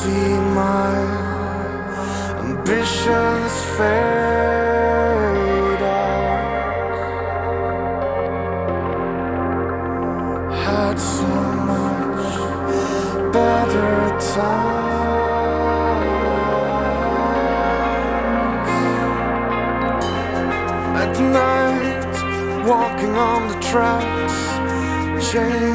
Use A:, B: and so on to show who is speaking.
A: see my ambitions fade out. Had so much better times. At night, walking on the tracks, change